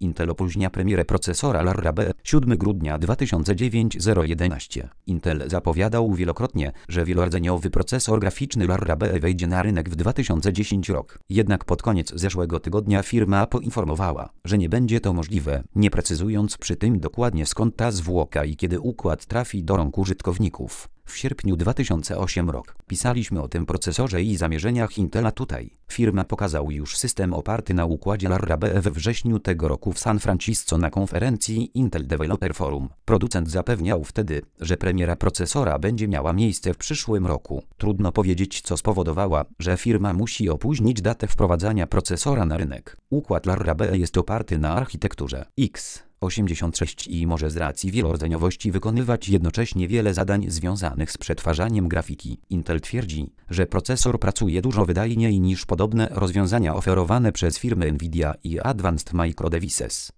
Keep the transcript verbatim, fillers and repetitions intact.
Intel opóźnia premierę procesora Lara B siódmego grudnia dwa tysiące dziewięćset. Intel zapowiadał wielokrotnie, że wielordzeniowy procesor graficzny Lara B wejdzie na rynek w dwa tysiące dziesiątym roku. Jednak pod koniec zeszłego tygodnia firma poinformowała, że nie będzie to możliwe, nie precyzując przy tym dokładnie skąd ta zwłoka i kiedy układ trafi do rąk użytkowników. W sierpniu dwa tysiące ósmego roku pisaliśmy o tym procesorze i zamierzeniach Intela tutaj. Firma pokazał już system oparty na układzie Lara B we wrześniu tego roku w San Francisco na konferencji Intel Developer Forum. Producent zapewniał wtedy, że premiera procesora będzie miała miejsce w przyszłym roku. Trudno powiedzieć, co spowodowała, że firma musi opóźnić datę wprowadzania procesora na rynek. Układ Lara B jest oparty na architekturze X osiemdziesiąt sześć i może z racji wielordzeniowości wykonywać jednocześnie wiele zadań związanych z przetwarzaniem grafiki. Intel twierdzi, że procesor pracuje dużo wydajniej niż podobne rozwiązania oferowane przez firmy Nvidia i Advanced Micro Devices.